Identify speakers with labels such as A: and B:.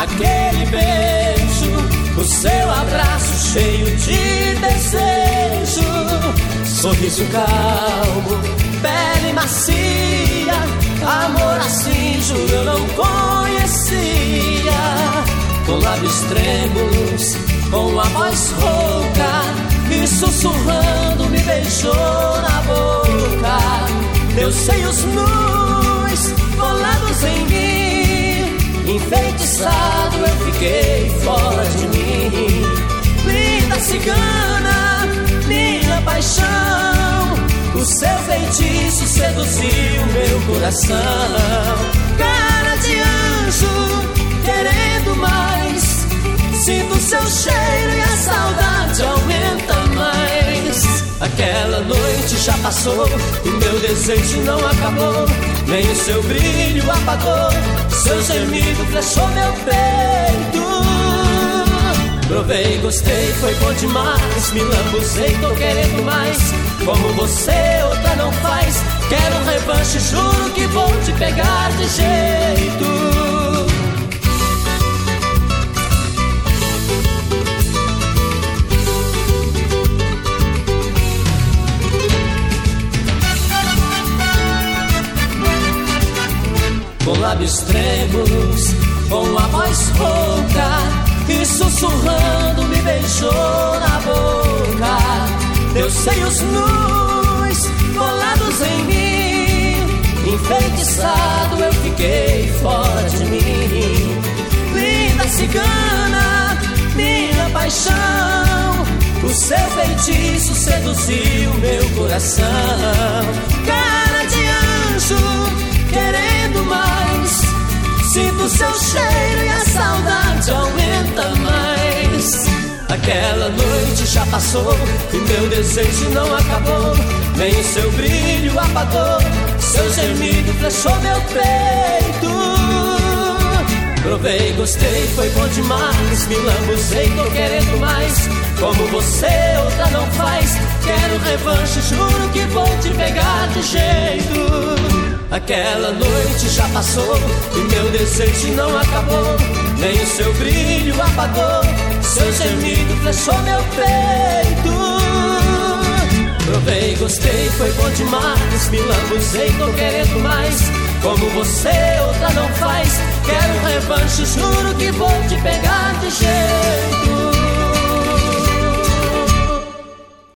A: aquele beijo, o seu abraço cheio de desejo, sorriso calmo, pele macia, amor assim juro eu não conhecia. Com lábios trêmulos, com a voz rouca, e sussurrando me beijou na boca. Teus seios nus, colados em mim, enfeitiçado eu fiquei fora de mim. Linda cigana, minha paixão, o seu feitiço seduziu meu coração. Cara de anjo, querendo mais, sinto seu cheiro e a saudade aumenta mais. Aquela noite já passou e meu desejo não acabou, nem o seu brilho apagou, seu gemido flechou meu peito. Provei, gostei, foi bom demais, me lambuzei, tô querendo mais. Como você outra não faz, quero revanche, juro que vou te pegar de jeito. Com lábios trêmulos, com a voz rouca, e sussurrando me beijou na boca. Teus seios nus, colados em mim, enfeitiçado eu fiquei fora de mim. Linda cigana, minha paixão, o seu feitiço seduziu meu coração. Cara de anjo, querendo mais, sinto seu cheiro e a saudade aumenta mais. Aquela noite já passou e meu desejo não acabou, nem o seu brilho apagou, seu gemido flechou meu peito. Provei, gostei, foi bom demais, me lambuzei, tô querendo mais. Como você outra não faz, quero revanche, juro que vou te pegar de jeito. Aquela noite já passou e meu desejo não acabou, nem o seu brilho apagou, seu gemido flechou meu peito. Provei, gostei, foi bom demais, me lambuzei, tô querendo mais. Como você outra não faz, quero revanche, juro que vou te